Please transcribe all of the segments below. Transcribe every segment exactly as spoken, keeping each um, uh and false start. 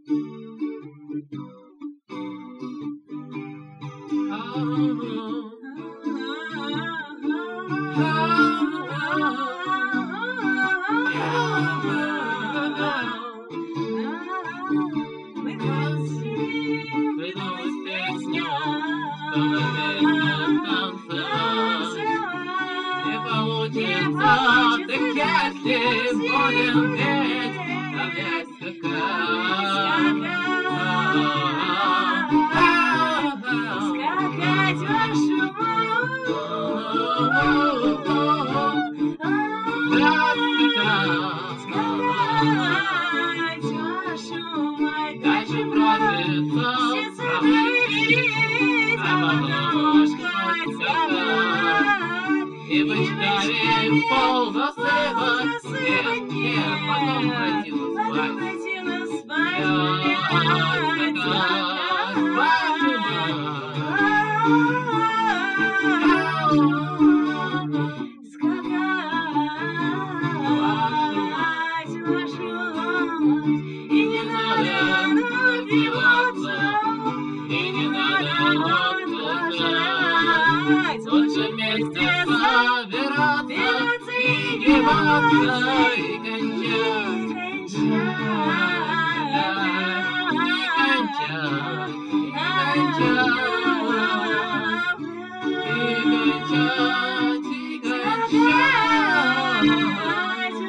Выдалась песня, что навечно танцевать не получится, так если будем петь, опять скакать. Скакать вашу скакать вашу мать, дальше бросится а потом скакать, и быть скорее в пол засыпать. Нет, нет, потом противно спать. противно спать, скакать вашу мать, и не надо напиваться, И не надо отдыхать, лучше вместе собираться и деваться, и кончать, и кончать, и кончать, и кончать,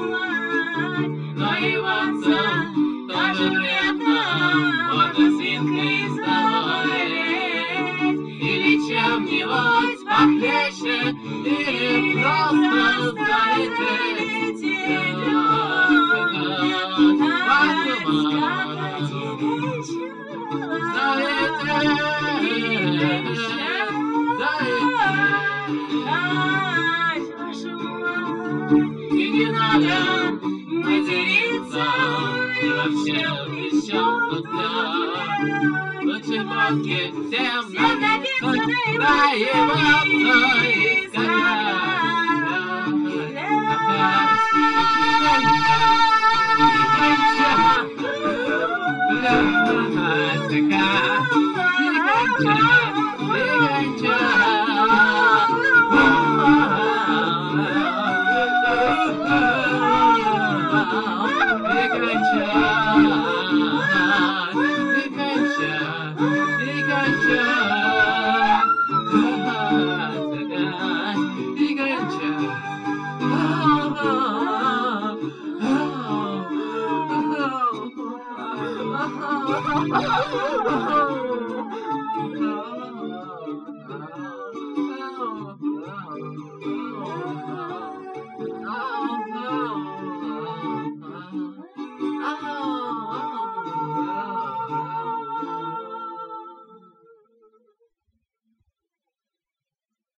наиваться тоже вредно, можно свинкой заболеть, или чем-нибудь похлеще, или просто залететь. И не надо материться, и вообще еще туда. Лучше бабки всем напиться, наебаться и Oh,